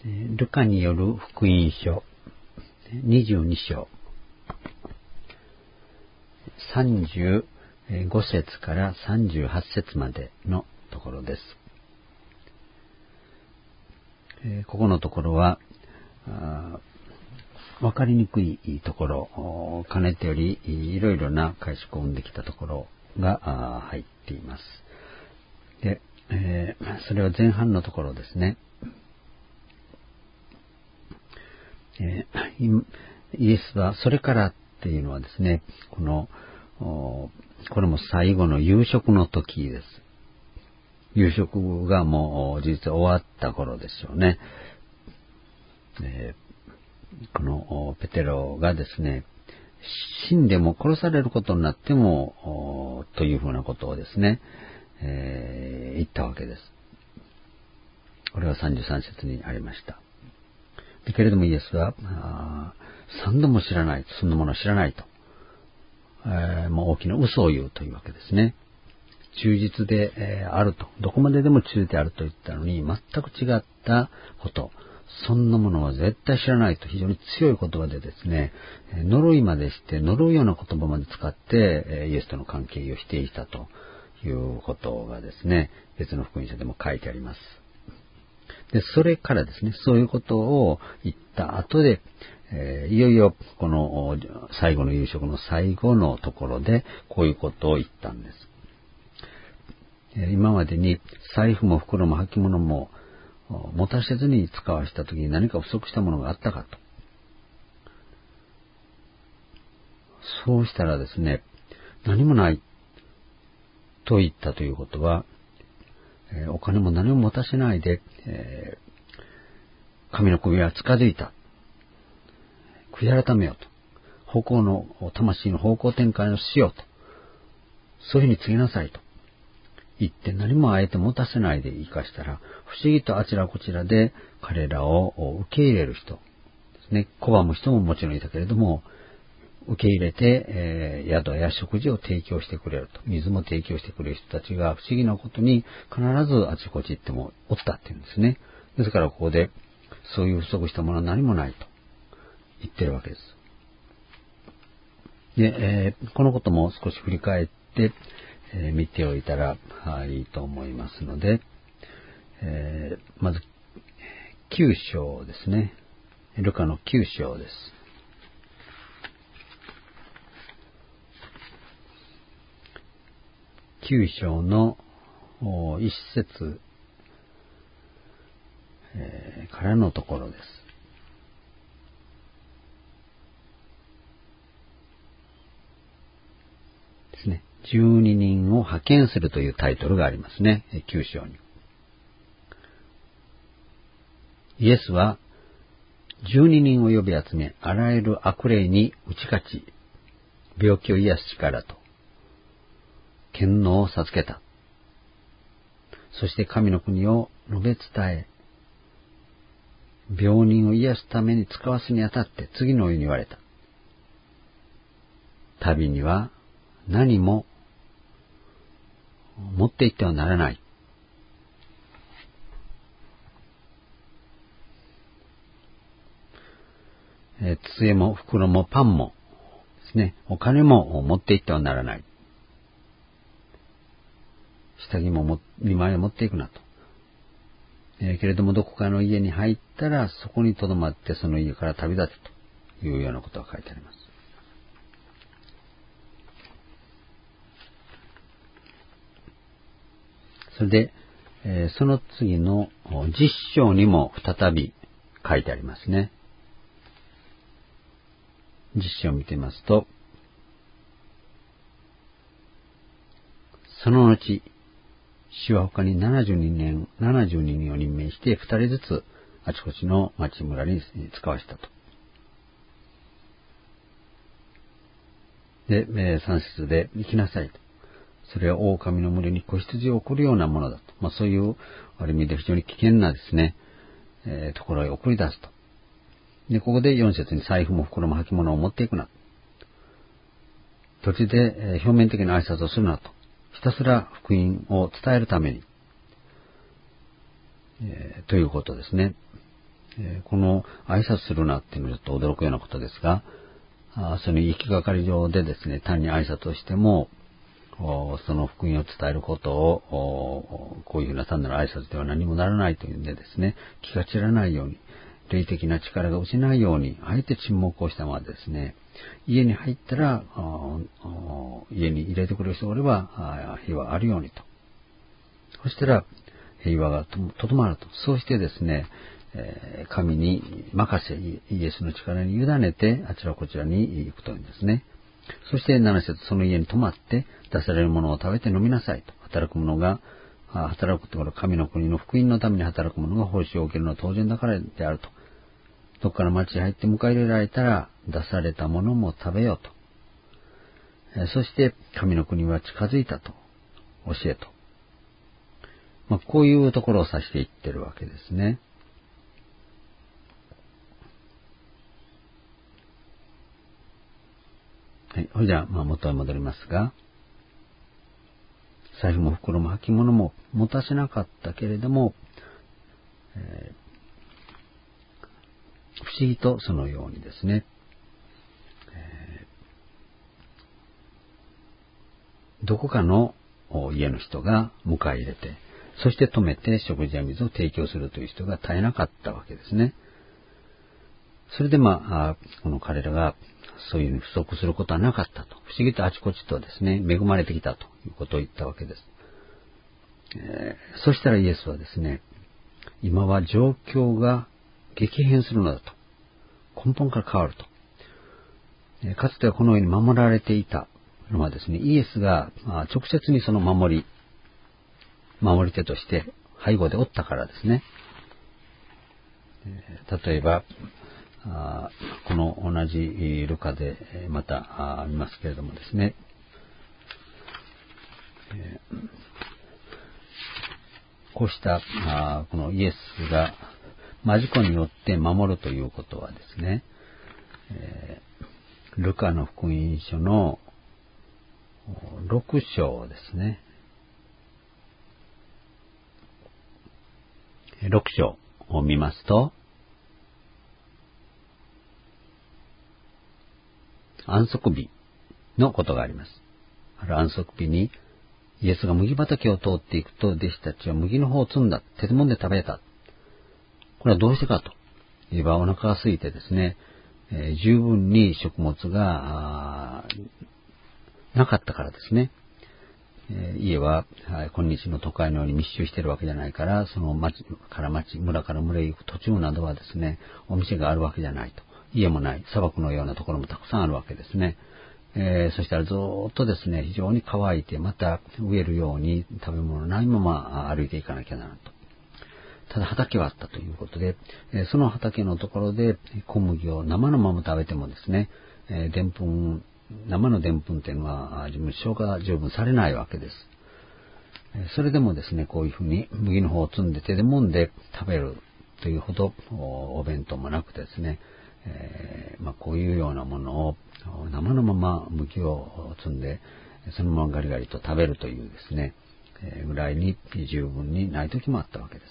ルカによる福音書22章35節から38節までのところです。ここのところはわかりにくいところ、かねてよりいろいろな解釈を生んできたところが入っています。で、それは前半のところですね。イエスはそれからっていうのはですね、これも最後の夕食の時です。夕食がもう実は終わった頃でしょうね。このペテロがですね、死んでも殺されることになってもというふうなことをですね、言ったわけです。これは33節にありました。けれどもイエスは三度も知らない、そんなものは知らないと、もう大きな嘘を言うというわけですね。忠実であると、どこまででも忠実であると言ったのに全く違ったこと、そんなものは絶対知らないと非常に強い言葉でですね、呪いまでして呪うような言葉まで使ってイエスとの関係を否定したということがですね、別の福音書でも書いてあります。で、それからですね、そういうことを言った後で、いよいよこの最後の夕食の最後のところでこういうことを言ったんです。今までに財布も袋も履物も持たせずに使わしたときに何か不足したものがあったかと。そうしたらですね、何もないと言ったということは、お金も何も持たせないで、神の首は近づいた。悔い改めようと。魂の方向転換をしようと。そういうふうに告げなさいと言って何もあえて持たせないで生かしたら、不思議とあちらこちらで彼らを受け入れる人ですね。拒む人ももちろんいたけれども、受け入れて、宿や食事を提供してくれると。水も提供してくれる人たちが不思議なことに必ずあちこち行ってもおったっていうんですね。ですからここでそういう不足したものは何もないと言ってるわけです。で、このことも少し振り返って、見ておいたらいいと思いますので、まず9章ですね。ルカの9章です。9章の1節からのところです。ですね。12人を派遣するというタイトルがありますね。9章に。イエスは12人を呼び集め、あらゆる悪霊に打ち勝ち、病気を癒す力と、権能を授けた。そして神の国を述べ伝え、病人を癒すために使わすにあたって次のように言われた。旅には何も持って行ってはならない。杖も袋もパンもですね、お金も持って行ってはならない。下着も2枚持っていくなと。けれどもどこかの家に入ったらそこに留まってその家から旅立てというようなことが書いてあります。それで、その次の10章にも再び書いてありますね。10章を見てみますと、その後、主は他に72人を任命して2人ずつあちこちの町村に使わしたと。で、3節で行きなさいと。それは狼の群れに子羊を送るようなものだと。そういうある意味で非常に危険なですね、ところへ送り出すと。で、ここで4節に財布も袋も履物を持っていくな。途中で、表面的な挨拶をするなと。ひたすら福音を伝えるために、ということですね。 この挨拶するなっていうのはちょっと驚くようなことですが、その行きがかり上でですね、単に挨拶をしても、その福音を伝えることを、こういうふうな単なる挨拶では何もならないというんでですね、気が散らないように、霊的な力が失ないように、あえて沈黙をしたままですね、家に入ったら、家に入れてくれる人がおれば、平和あるようにと。そしたら、平和がとどまると。そうしてですね、神に任せ、イエスの力に委ねて、あちらこちらに行くというんですね。そして7節、その家に泊まって、出されるものを食べて飲みなさいと。働くところ、神の国の福音のために働く者が報酬を受けるのは当然だからであると。どこから町に入って迎え入れられたら、出されたものも食べようと。そして、神の国は近づいたと。教えと。こういうところを指していってるわけですね。はい。それじゃあ、元へ戻りますが、財布も袋も履物も持たせなかったけれども、不思議とそのようにですね、どこかの家の人が迎え入れて、そして止めて食事や水を提供するという人が絶えなかったわけですね。それでこの彼らがそういうふうに不足することはなかったと。不思議とあちこちとですね、恵まれてきたということを言ったわけです。そしたらイエスはですね、今は状況が激変するのだと。根本から変わると。かつてはこのように守られていたのはですね、イエスが直接にその守り手として背後でおったからですね。例えば、この同じルカでまた見ますけれどもですね、こうしたこのイエスがマジコによって守るということはですね、ルカの福音書の6章ですね。6章を見ますと、安息日のことがあります。安息日にイエスが麦畑を通っていくと、弟子たちは麦の方を摘んだ。手でもんで食べた。これはどうしてかといえば、お腹が空いてですね、十分に食物がなかったからですね。家は今日の都会のように密集しているわけじゃないから、その村から村へ行く途中などはですね、お店があるわけじゃないと。家もない。砂漠のようなところもたくさんあるわけですね。そしたらずーっとですね、非常に乾いて、また植えるように食べ物ないまま歩いていかなきゃならんと。ただ畑はあったということで、その畑のところで小麦を生のまま食べてもですね、生のでんぷんというのは消化十分されないわけです。それでもですね、こういうふうに麦の方を摘んで手で揉んで食べるというほどお弁当もなくてですね、こういうようなものを生のまま麦を摘んでそのままガリガリと食べるというですね、ぐらいに十分にない時もあったわけです。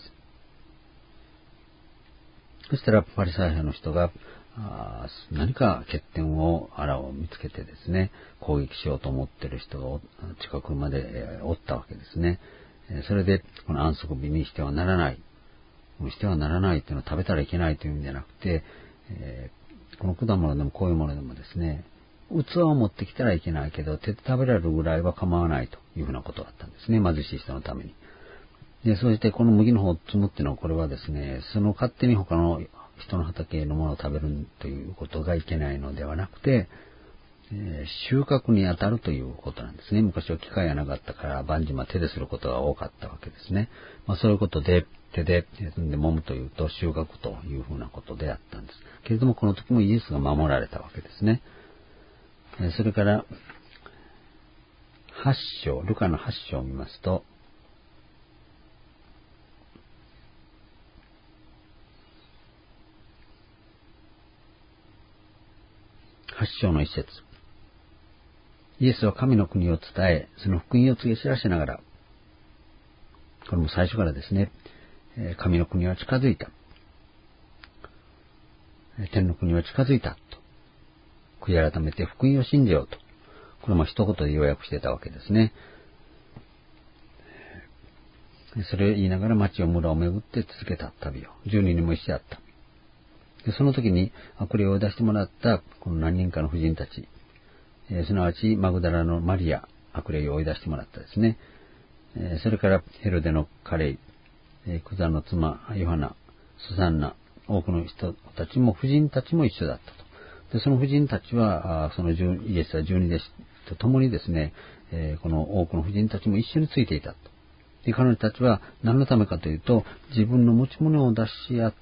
そしたらパリサイ派の人が何か欠点を見つけてですね、攻撃しようと思っている人が近くまでおったわけですね。それでこの安息日にしてはならない、してはならないというのは食べたらいけないという意味じゃなくて、この果物でもこういうものでもですね、器を持ってきたらいけないけど手で食べられるぐらいは構わないというふうなことだったんですね、貧しい人のために。で、そしてこの麦の方を摘むっていうのは、これはですね、その勝手に他の人の畑のものを食べるということがいけないのではなくて、収穫に当たるということなんですね。昔は機械がなかったから万事手ですることが多かったわけですね。そういうことで手で揉むというと収穫というふうなことであったんです。けれどもこの時もイエスが守られたわけですね。それから8章、ルカの8章を見ますと、8章の一節。イエスは神の国を伝え、その福音を告げ知らせながら、これも最初からですね、神の国は近づいた。 天の国は近づいたと。悔い改めて福音を信じようと。これも一言で要約してたわけですね。それを言いながら町を村を巡って続けた旅を。12人も一緒だった。でその時に悪霊を出してもらったこの何人かの婦人たち、すなわちマグダラのマリア、悪霊を追い出してもらったですね。それからヘロデのカレイ、クザの妻ヨハナ、スサンナ、多くの人たちも婦人たちも一緒だったと。でその婦人たちはそのイエスは12弟子と共にですね、この多くの婦人たちも一緒についていたと。で彼女たちは何のためかというと、自分の持ち物を出し合って、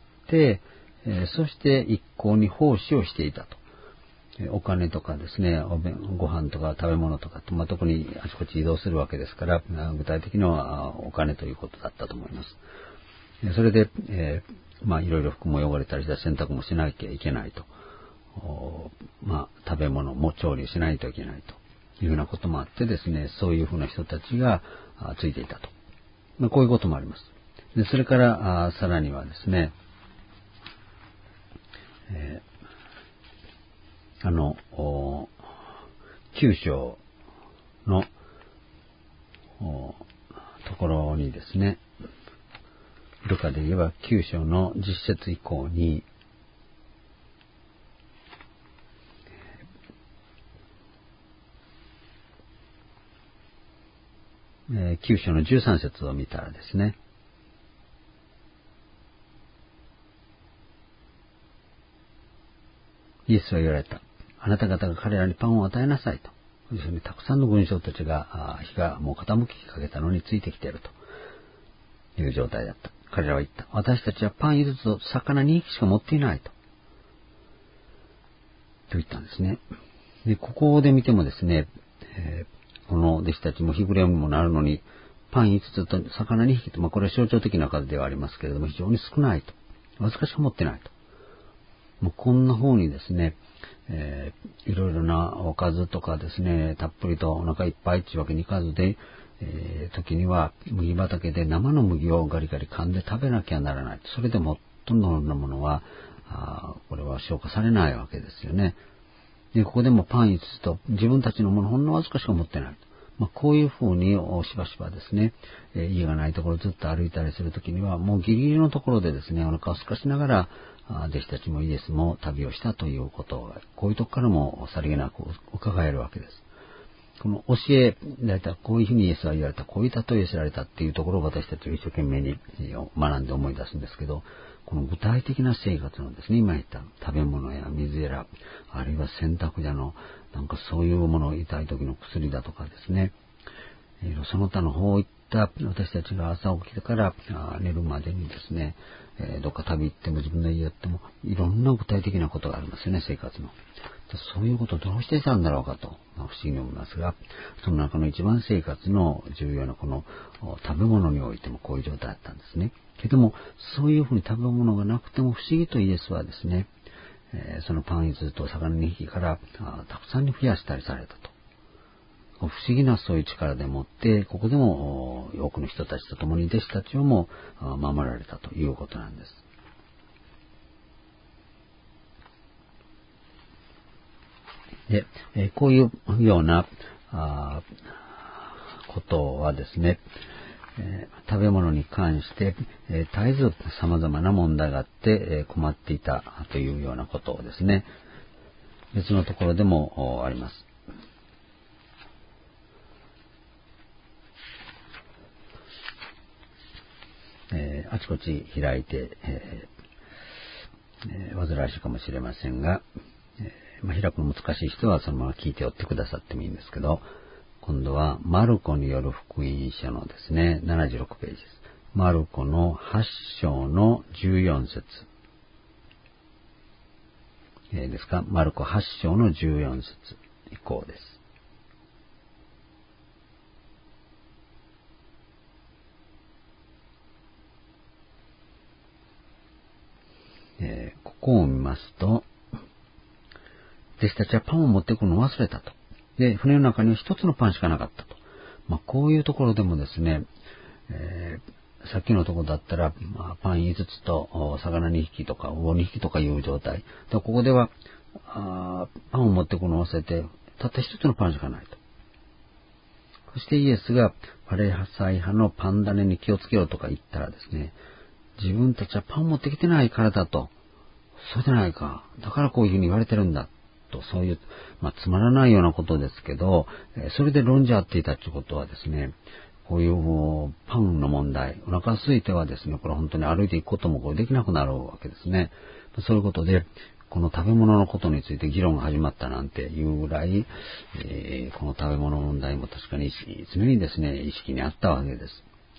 そして一向に奉仕をしていたと。お金とかですね、ご飯とか食べ物とか、特にあちこち移動するわけですから、具体的にはお金ということだったと思います。それで、いろいろ服も汚れたりした洗濯もしなきゃいけないと。食べ物も調理しないといけないというようなこともあってですね、そういうふうな人たちがついていたと。こういうこともあります。でそれからさらにはですね、9章のところにですね、ルカで言えば9章の10節以降に、9章の13節を見たらですね、イエスは言われた。あなた方が彼らにパンを与えなさいと。要するにたくさんの群衆たちが、日がもう傾きかけたのについてきているという状態だった。彼らは言った。私たちはパン1つと魚2匹しか持っていないと。と言ったんですね。で、ここで見てもですね、この弟子たちも日暮れにもなるのに、パン5つと魚2匹と、これは象徴的な数ではありますけれども、非常に少ないと。わずかしか持ってないと。もうこんな風にですね、いろいろなおかずとかですね、たっぷりとお腹いっぱいっていうわけにいかずで、時には麦畑で生の麦をガリガリ噛んで食べなきゃならない。それでもほとんどのものは、これは消化されないわけですよね。で、ここでもパン5つと自分たちのものほんのわずかしか持ってない。こういうふうにしばしばですね、家がないところずっと歩いたりするときには、もうギリギリのところでですね、お腹を空かしながら、弟子たちもイエスも旅をしたということを、こういうとこからもさりげなく伺えるわけです。この教えられた、こういうふうにイエスは言われた、こういう例えを知られたっていうところを私たちは一生懸命に学んで思い出すんですけど、この具体的な生活のですね、今言った食べ物や水やら、あるいは洗濯やの、そういうものを痛い時の薬だとかですね、その他の方いった私たちが朝起きてから寝るまでにですね、どっか旅行っても自分の家やってもいろんな具体的なことがありますよね、生活の。そういうことをどうしてしたんだろうかと、不思議に思いますが、その中の一番生活の重要なこの食べ物においてもこういう状態だったんですね。けども、そういうふうに食べ物がなくても不思議とイエスはですね、そのパン5つと魚2匹からたくさんに増やしたりされたと。不思議なそういう力でもって、ここでも多くの人たちと共に弟子たちをも守られたということなんです。で、こういうようなことはですね、食べ物に関して、絶えず様々な問題があって、困っていたというようなことをですね、別のところでもあります。あちこち開いて、煩わしいかもしれませんが、開くの難しい人はそのまま聞いておってくださってもいいんですけど、今度はマルコによる福音書のですね、76ページです。マルコの8章の14節ですか、マルコ8章の14節以降です。ここを見ますと、弟子たちはパンを持ってくるのを忘れたと。で、船の中には一つのパンしかなかったと。こういうところでもですね、 さっきのとこだったら、パン5つと魚2匹とか魚2匹とかいう状態。でここではパンを持ってくのを忘れて、たった一つのパンしかないと。そしてイエスがパレサイ派のパン種に気をつけろとか言ったらですね、自分たちはパンを持ってきてないからだと。そうじゃないか。だからこういうふうに言われてるんだ。と、そういう、つまらないようなことですけど、それで論じ合っていたということはですね、こういうパンの問題、お腹空いてはですね、これ本当に歩いていくこともこれできなくなるわけですね。そういうことで、この食べ物のことについて議論が始まったなんていうぐらい、この食べ物問題も確かに常にですね、意識にあったわけです。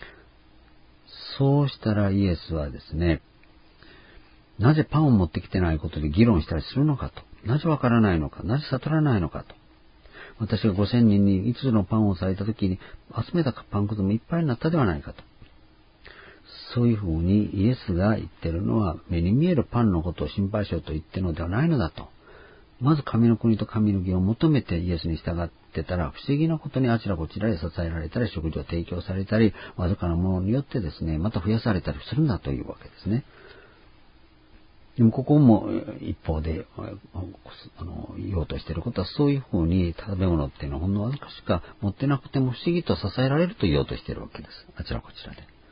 そうしたらイエスはですね、なぜパンを持ってきてないことで議論したりするのかと。なぜわからないのか。なぜ悟らないのかと。私が5000人に5つのパンをされたときに集めたパンくずもいっぱいになったではないかと。そういうふうにイエスが言ってるのは目に見えるパンのことを心配しようと言ってるのではないのだと。まず神の国と神の義を求めてイエスに従ってたら不思議なことにあちらこちらで支えられたり食事を提供されたりわずかなものによってですね、また増やされたりするんだというわけですね。でもここも一方で言おうとしていることはそういうふうに食べ物っていうのはほんのわずかしか持ってなくても不思議と支えられると言おうとしているわけです。あちらこちら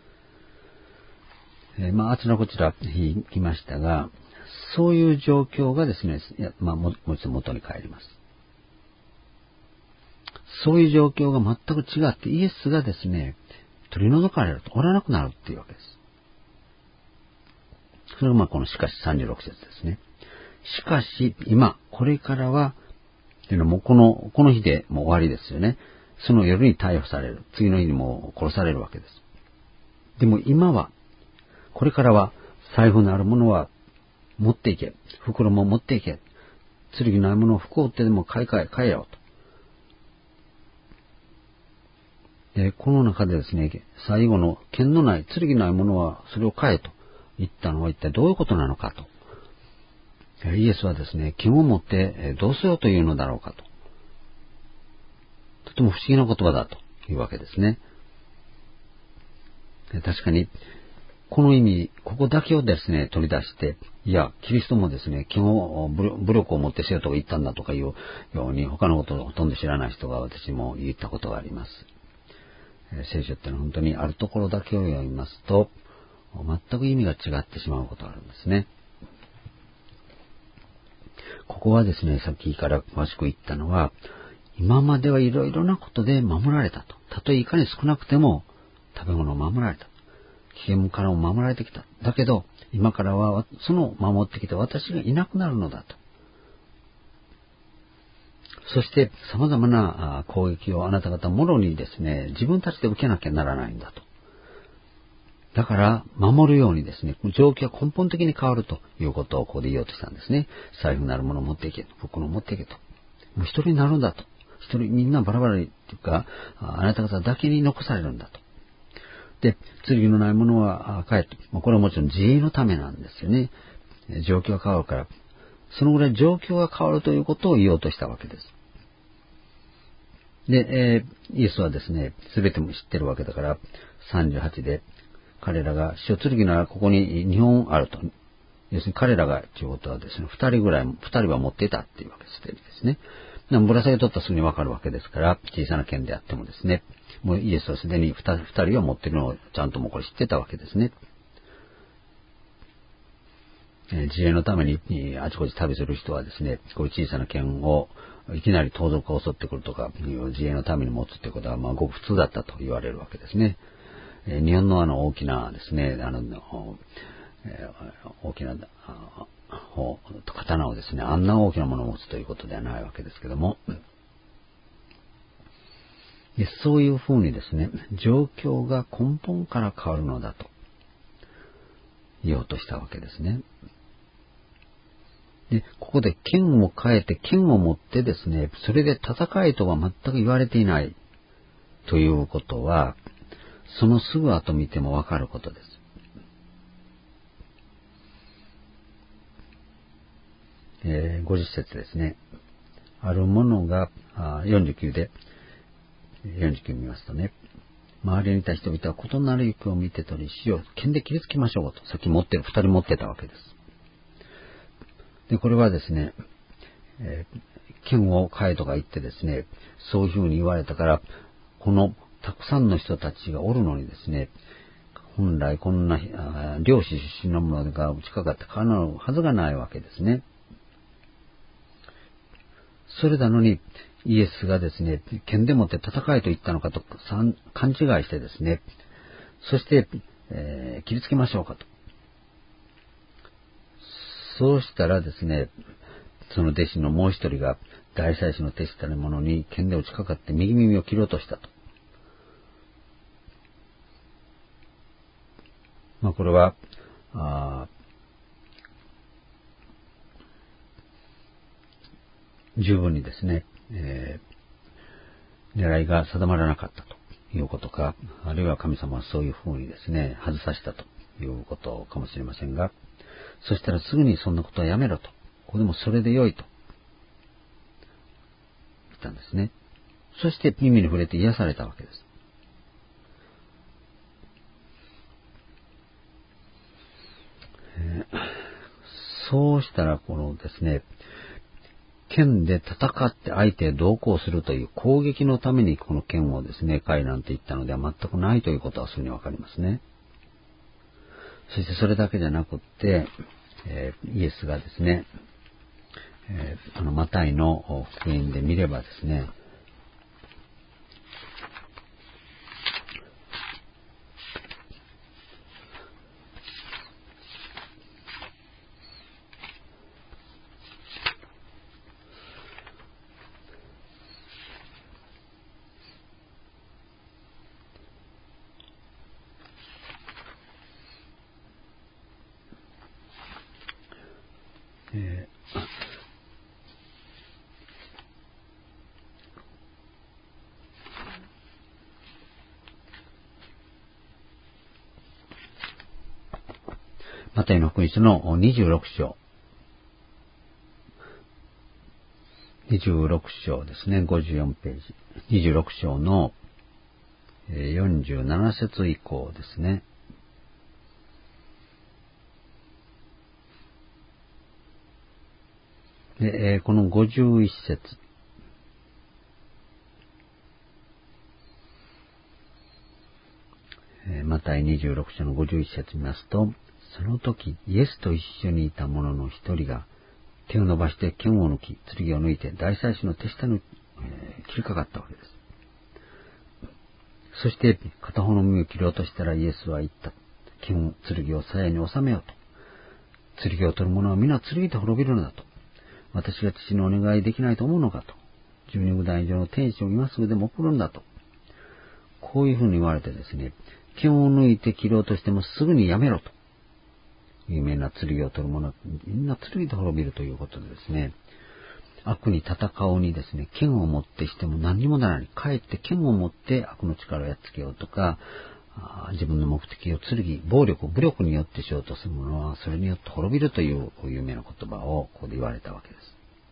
で。あちらこちら言いましたが、そういう状況がですね、もう一度元に帰ります。そういう状況が全く違ってイエスがですね、取り除かれるとおらなくなるっていうわけです。それがこのしかし36節ですね。しかし今、これからは、というのもこの日でもう終わりですよね。その夜に逮捕される。次の日にも殺されるわけです。でも今は、これからは財布のあるものは持っていけ。袋も持っていけ。剣のないものを服を売ってでも買えよと。で、この中でですね、最後の剣のない、剣のないものはそれを買えと言ったのは一体どういうことなのかと。イエスはですね、剣を持ってどうしようというのだろうかと。とても不思議な言葉だというわけですね。確かに、この意味、ここだけをですね、取り出して、いや、キリストもですね、武力を持ってせよと言ったんだとかいうように、他のことをほとんど知らない人が私も言ったことがあります。聖書ってのは本当にあるところだけを読みますと、全く意味が違ってしまうことがあるんですね。ここはですね、さっきから詳しく言ったのは、今まではいろいろなことで守られたと。たとえいかに少なくても食べ物を守られた。危険からも守られてきた。だけど、今からはその守ってきた私がいなくなるのだと。そして様々な攻撃をあなた方もろにですね、自分たちで受けなきゃならないんだと。だから、守るようにですね、状況は根本的に変わるということをここで言おうとしたんですね。財布なるものを持っていけ、袋を持っていけと。もう一人になるんだと。一人、みんなバラバラにっていうか、あなた方だけに残されるんだと。で、剣のないものは帰って、これはもちろん自衛のためなんですよね。状況が変わるから、そのぐらい状況が変わるということを言おうとしたわけです。で、イエスはですね、すべても知ってるわけだから、38で、彼らが、塩剣ならここに2本あると。要するに彼らがということはですね、2人は持っていたっていうわけですね。ぶら下げ取ったらすぐにわかるわけですから、小さな剣であってもですね、もうイエスはすでに2人は持っているのをちゃんともうこれ知ってたわけですね。自衛のためにあちこち旅する人はですね、こういう小さな剣をいきなり盗賊が襲ってくるとか、自衛のために持つということはごく普通だったと言われるわけですね。日本の大きなですね、大きな刀をですね、あんな大きなものを持つということではないわけですけども、そういうふうにですね、状況が根本から変わるのだと言おうとしたわけですね。で、ここで剣を変えて剣を持ってですね、それで戦いとは全く言われていないということは、そのすぐ後見てもわかることです。50節ですね。あるものが、49で、49見ますとね、 周りにいた人々は異なる行方を見て取り、死を剣で切りつけましょうと、さっき二人持ってたわけです。で、これはですね、剣を変えとか言ってですね、そういうふうに言われたから、このたくさんの人たちがおるのにですね、本来こんな漁師出身の者が打ちかかってかなうはずがないわけですね。それなのにイエスがですね、剣でもって戦えと言ったのかと勘違いしてですね、そして、切りつけましょうかと。そうしたらですね、その弟子のもう一人が大祭司の手したる者に剣で打ちかかって右耳を切ろうとしたと。これは十分にですね、狙いが定まらなかったということか、あるいは神様はそういうふうにですね、外させたということかもしれませんが、そしたらすぐにそんなことはやめろと。これでもそれでよいと言ったんですね。そして耳に触れて癒されたわけです。そうしたらこのですね、剣で戦って相手へ同行するという攻撃のためにこの剣をですね、変えなんて言ったのでは全くないということはすぐにわかりますね。そしてそれだけじゃなくって、イエスがですね、マタイの福音で見ればですね、マタイの福音書の26章。26章ですね、54ページ。26章の47節以降ですね。で、この51節。マタイ26章の51節見ますと、その時、イエスと一緒にいた者の一人が、手を伸ばして剣を抜き、剣を抜いて大祭司の手下に、切りかかったわけです。そして、片方の耳を切ろうとしたらイエスは言った。剣を鞘に収めようと。剣を取る者は皆剣で滅びるのだと。私が父のお願いできないと思うのかと。12部団以上の天使を今すぐでも送るんだと。こういうふうに言われてですね、剣を抜いて切ろうとしてもすぐにやめろと。有名な剣を取る者はみんな剣で滅びるということでですね、悪に戦うにですね、剣を持ってしても何にもならない。かえって剣を持って悪の力をやっつけようとか、自分の目的を暴力、武力によってしようとする者はそれによって滅びるという有名な言葉をここで言われたわけです。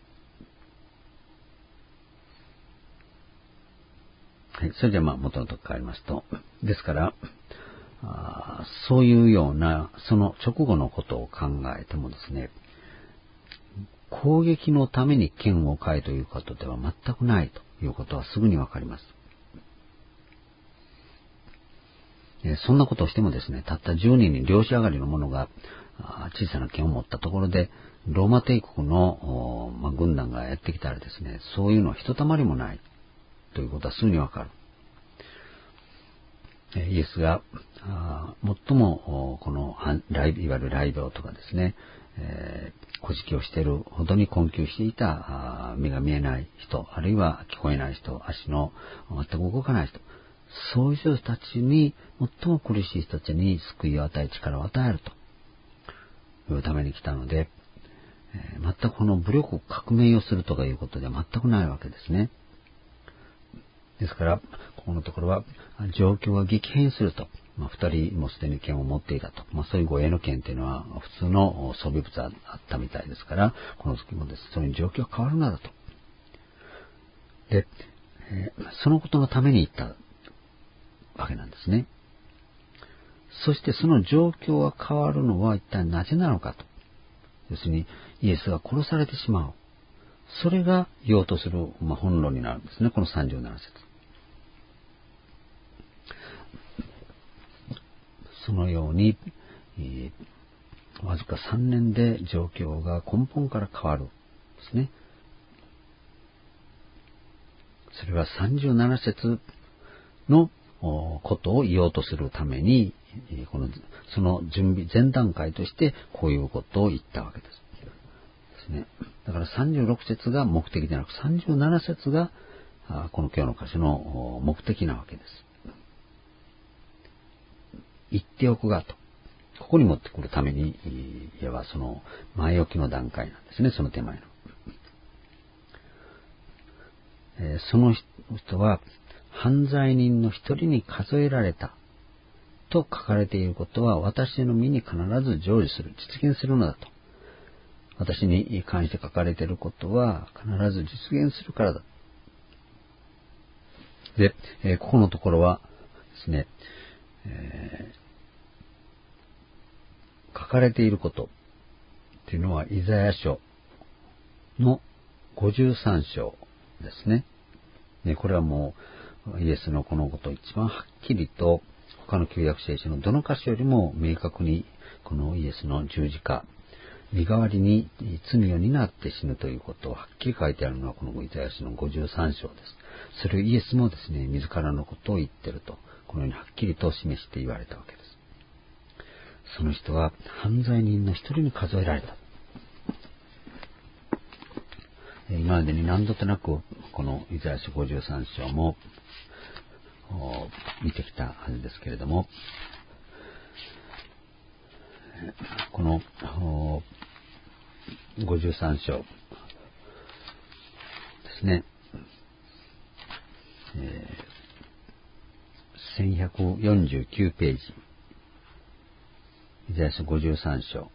はい、それじゃ元のとこ変わりますと、ですからそういうようなその直後のことを考えてもですね、攻撃のために剣を変えということでは全くないということはすぐにわかります。そんなことをしてもですね、たった10人に漁師上がりの者が小さな剣を持ったところで、ローマ帝国の軍団がやってきたらですね、そういうのはひとたまりもないということはすぐにわかる。イエスが最もこのいわゆる雷病とかですね、古事記をしているほどに困窮していた目が見えない人、あるいは聞こえない人、足の全く動かない人、そういう人たちに、最も苦しい人たちに救いを与え、力を与えるというために来たので、全くこの武力革命をするとかいうことでは全くないわけですね。ですから、ここのところは、状況が激変すると。二人もすでに剣を持っていたと。そういう護衛の剣というのは、普通の装備物だったみたいですから、この時もです。そういう状況が変わるのだと。で、そのことのために言ったわけなんですね。そしてその状況が変わるのは一体なぜなのかと。要するにイエスが殺されてしまう。それが言おうとする、本論になるんですね。この37節。そのように、わずか3年で状況が根本から変わるんですね。それは37節のことを言おうとするために、その準備、前段階としてこういうことを言ったわけです。だから36節が目的でなく、37節がこの今日の箇所の目的なわけです。言っておくがと。ここに持ってくるために、いわばその前置きの段階なんですね、その手前の。その人は犯罪人の一人に数えられたと書かれていることは私の身に必ず成就する、実現するのだと。私に関して書かれていることは必ず実現するからだ。で、ここのところはですね、書かれていることというのはイザヤ書の53章ですね。これはもうイエスのこのことを一番はっきりと他の旧約聖書のどの箇所よりも明確にこのイエスの十字架、身代わりに罪を担って死ぬということをはっきり書いてあるのはこのイザヤ書の53章です。それをイエスもですね、自らのことを言っていると、このようにはっきりと示して言われたわけです。その人は犯罪人の一人に数えられた。今までに何度となくこのイザヤ書53章も見てきたはずですけれども、この53章ですね、1149ページ、イザヤ書53章、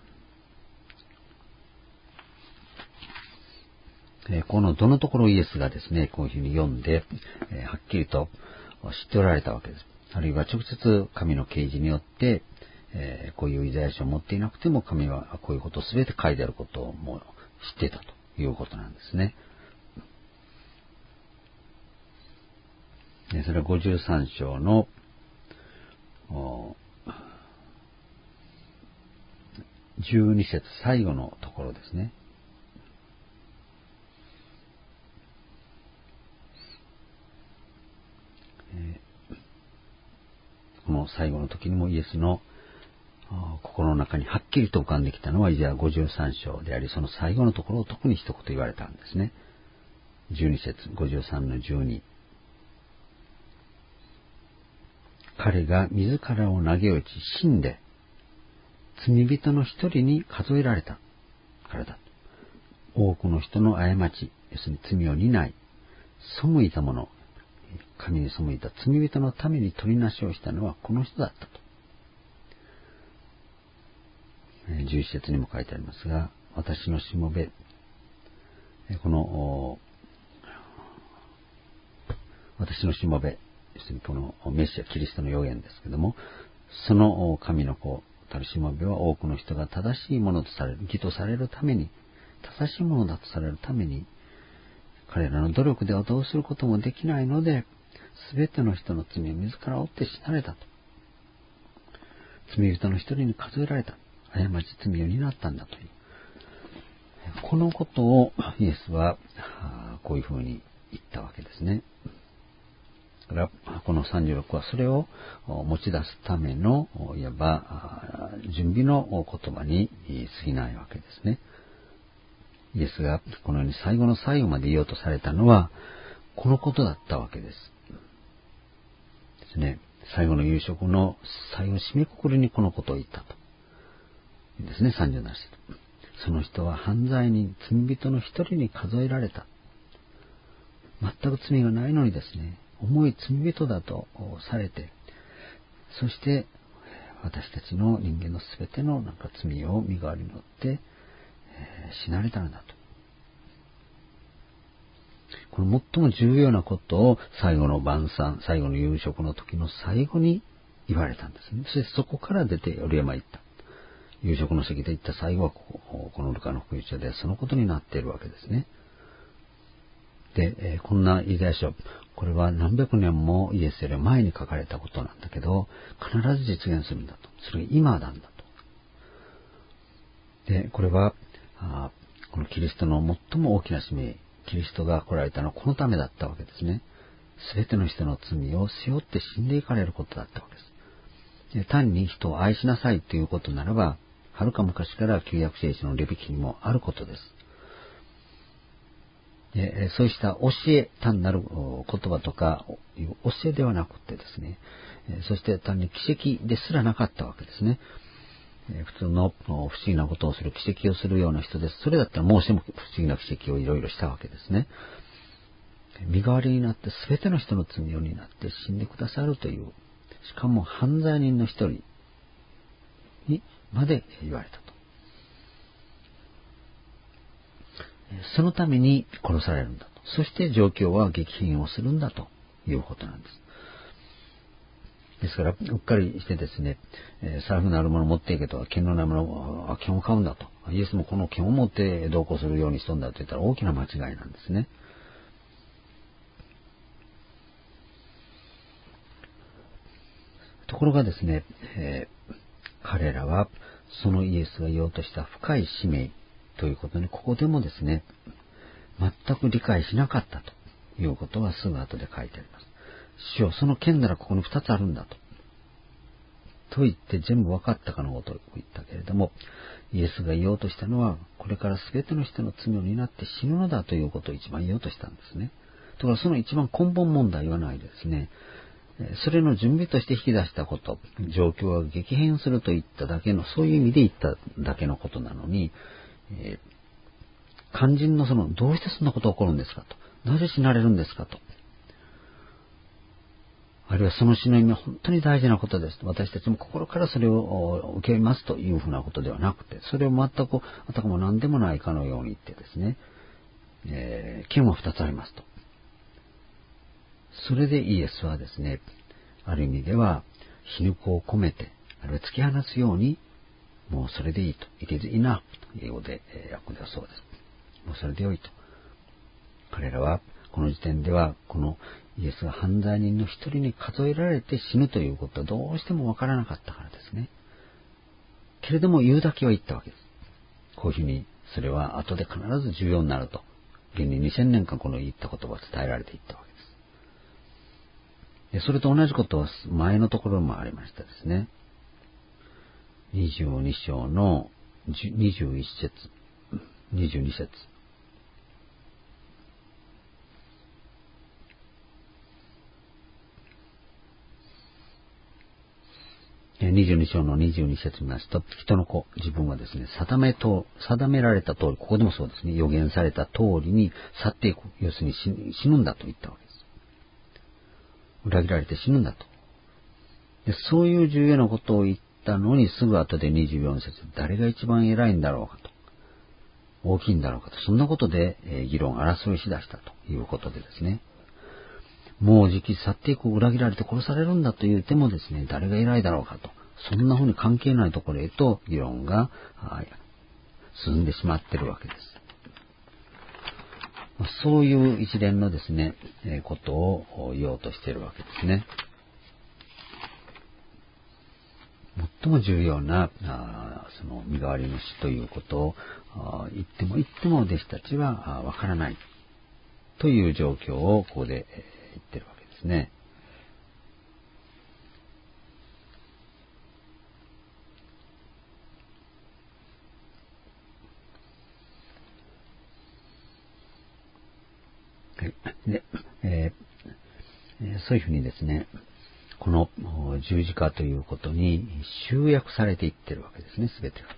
このどのところイエスがですね、こういうふうに読んで、はっきりと知っておられたわけです。あるいは直接神の啓示によって、こういうイザヤ書を持っていなくても神はこういうことを全て書いてあることをもう知っていたということなんですね。それは53章の12節最後のところですね。この最後の時にもイエスの心の中にはっきりと浮かんできたのはイザヤ53章であり、その最後のところを特に一言言われたんですね。12節、53の12。彼が自らを投げ落ち死んで罪人の一人に数えられたからだ。多くの人の過ち、要するに罪を担い、背いた者、神に背いた罪人のために取りなしをしたのはこの人だったと。11節にも書いてありますが、私のしもべ、この私のしもべ、要するにこのメシア、キリストの預言ですけども、その神の子たるしもべは多くの人が正しいものとされる、義とされるために、正しいものだとされるために、彼らの努力ではどうすることもできないので、すべての人の罪を自ら負って死なれたと。罪人の一人に数えられた。過ち罪を担ったんだという。このことをイエスはこういうふうに言ったわけですね。だからこの36はそれを持ち出すためのいわば準備の言葉に過ぎないわけですね。イエスがこのように最後の最後まで言おうとされたのはこのことだったわけです。ですね。最後の夕食の最後の締めくくりにこのことを言ったと。ですね、37節。その人は犯罪人、罪人の一人に数えられた。全く罪がないのにですね、重い罪人だとされて、そして私たちの人間のすべての罪を身代わりによって死なれたのだと。 この最も重要なことを最後の晩餐、最後の夕食の時の最後に言われたんですね。そしてそこから出て夜山へ行った。夕食の席で行った最後はこのルカの福音書でそのことになっているわけですね。で、こんなイザヤ書、これは何百年もイエスより前に書かれたことなんだけど、必ず実現するんだと。それが今なんだと。で、これは、このキリストの最も大きな使命、キリストが来られたのはこのためだったわけですね。すべての人の罪を背負って死んでいかれることだったわけです。で、単に人を愛しなさいということならば、はるか昔から旧約聖書のレビ記にもあることです。で、そうした教え、単なる言葉とかいう教えではなくてですね、そして単に奇跡ですらなかったわけですね。普通の不思議なことをする、奇跡をするような人です。それだったらもうしても不思議な奇跡をいろいろしたわけですね。身代わりになって全ての人の罪を担って死んでくださるという、しかも犯罪人の一人にまで言われたと。そのために殺されるんだと。そして状況は激変をするんだということなんです。ですから、うっかりしてですね、財布のあるものを持っていけと、剣のないものを、剣を買うんだと。イエスもこの剣を持って同行するようにしとんだと言ったら大きな間違いなんですね。ところがですね、彼らはそのイエスが言おうとした深い使命ということにここでもですね、全く理解しなかったということはすぐ後で書いてあります。主よ、その剣ならここに2つあるんだと言って全部分かったかのごとく言ったけれども、イエスが言おうとしたのは、これから全ての人の罪を担って死ぬのだということを一番言おうとしたんですね。ところがその一番根本問題はないですね。それの準備として引き出したこと、状況が激変するといっただけの、そういう意味で言っただけのことなのに、肝心のどうしてそんなことが起こるんですかと。なぜ死なれるんですかと。あるいはその死の意味は本当に大事なことです。私たちも心からそれを受けますというふうなことではなくて、それを全くあたかも何でもないかのように言ってですね、剣は2つありますと。それでイエスはですね、ある意味では皮肉を込めて、あるいは突き放すように、もうそれでいいと。It is enough と英語で訳ではそうです。もうそれでよいと。彼らはこの時点ではこのイエスが犯罪人の一人に数えられて死ぬということはどうしてもわからなかったからですね。けれども言うだけは言ったわけです。こういうふうにそれは後で必ず重要になると。現に2000年間この言った言葉が伝えられていったわけです。でそれと同じことは前のところもありましたですね。22章の21節、22節。22章の22節見ますと、人の子、自分はですね、定められた通り、ここでもそうですね、予言された通りに去っていく。要するに死ぬんだと言ったわけです。裏切られて死ぬんだと。でそういう重要なことを言ったのに、すぐ後で24節、誰が一番偉いんだろうかと。大きいんだろうかと。そんなことで、議論、争いしだしたということでですね。もうじき去っていく、裏切られて殺されるんだと言ってもですね、誰が偉いだろうかと。そんな風に関係ないところへと議論が進んでしまっているわけです。そういう一連のですね、ことを言おうとしているわけですね。最も重要なその身代わりの死ということを言っても弟子たちはわからないという状況をここで言ってるわけですね。でそういうふうにですね、この十字架ということに集約されていってるわけですね、すべてが。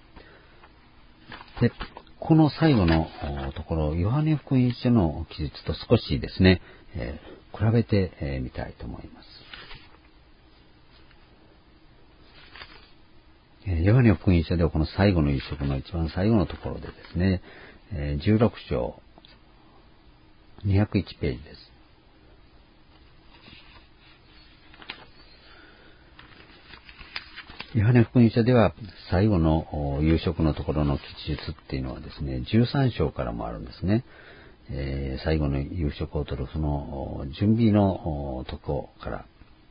で、この最後のところ、ヨハネ福音書の記述と少しですね、比べてみたいと思います。ヨハネ福音書ではこの最後の一章の一番最後のところでですね、16章 201ページです。ヨハネ福音書では最後の夕食のところの記述っていうのはですね、13章からもあるんですね。最後の夕食をとるその準備のとこから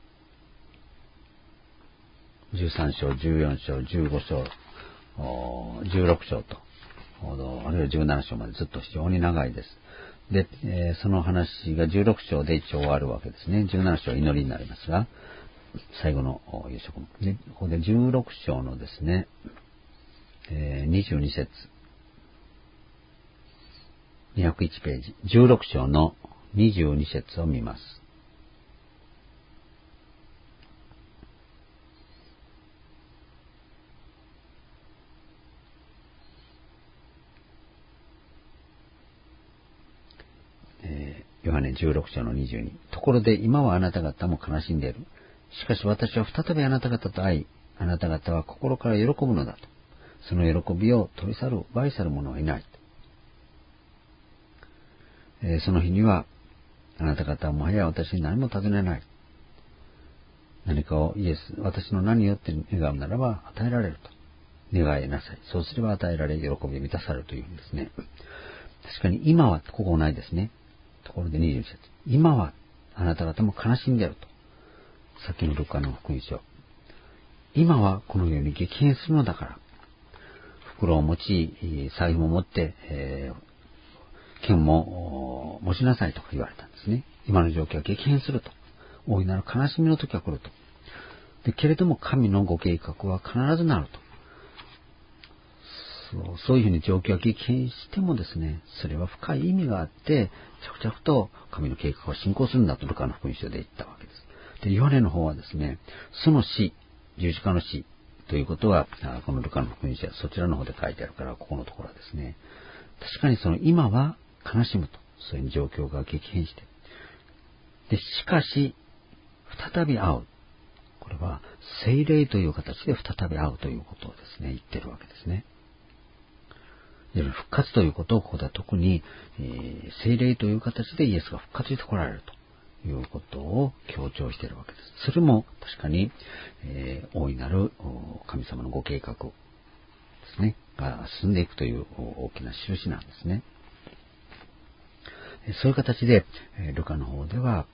13章、14章、15章、16章と、あるいは17章までずっと非常に長いです。で、その話が16章で一応終わるわけですね。17章は祈りになりますが、最後の夕食で、ここで16章のですね、22節、201ページ、16章の22節を見ます。ヨハネ16章の22。ところで今はあなた方も悲しんでいる。しかし私は再びあなた方と会い、あなた方は心から喜ぶのだと。その喜びを取り去る、奪い去る者はいない。その日には、あなた方はもはや私に何も尋ねない。何かをイエス、私の何によって願うならば与えられると。願いなさい。そうすれば与えられ、喜び満たされるというんですね。確かに今は、ここないですね。ところで22節。今はあなた方も悲しんでいると。さっきのルカの福音書。今はこのように激変するのだから。袋を持ち、財布も持って、剣も持ちなさいとか言われたんですね。今の状況は激変すると。大いなる悲しみの時は来ると。でけれども神のご計画は必ずなると。そういうふうに状況が激変してもですね、それは深い意味があって、着々と神の計画は進行するんだとルカの福音書で言ったわけです。で、ヨハネの方はですね、その死、十字架の死ということは、このルカの福音書はそちらの方で書いてあるから、ここのところはですね、確かにその今は悲しむと、そういう状況が激変して、で、しかし、再び会う。これは、聖霊という形で再び会うということをですね、言ってるわけですね。復活ということをここでは特に、聖霊という形でイエスが復活して来られるということを強調しているわけです。それも確かに、大いなる神様のご計画ですね、が進んでいくという大きな印なんですね。そういう形で、ルカの方では、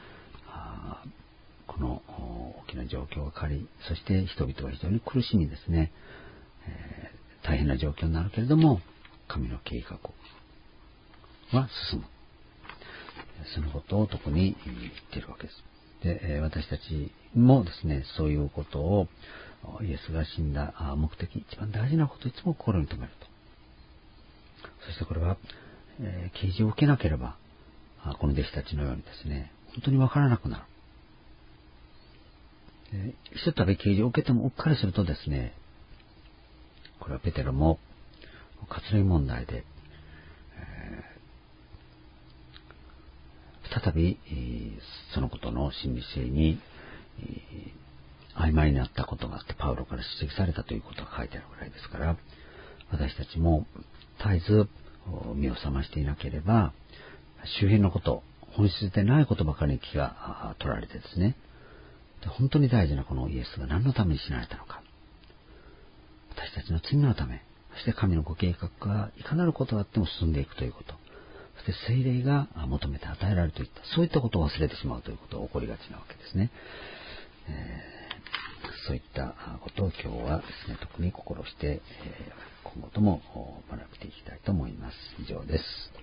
この大きな状況が変わり、そして人々は非常に苦しみですね、大変な状況になるけれども、神の計画は進む。そのことを特に言っているわけです。で、私たちもですね、そういうことをイエスが死んだ目的、一番大事なことをいつも心に留めると。そしてこれは、啓示を受けなければ、この弟子たちのようにですね、本当にわからなくなる。ひとたび啓示を受けてもうっかりするとですね、これはペテロも割礼問題で、再びそのことの真理性に曖昧になったことがあってパウロから指摘されたということが書いてあるぐらいですから、私たちも絶えず目を覚ましていなければ周辺のこと、本質でないことばかりに気が取られてですね、本当に大事なこのイエスが何のために死なれたのか、私たちの罪のため、そして神のご計画がいかなることがあっても進んでいくということ、そして聖霊が求めて与えられるといった、そういったことを忘れてしまうということが起こりがちなわけですね。そういったことを今日はですね、特に心して、今後とも学んでいきたいと思います。以上です。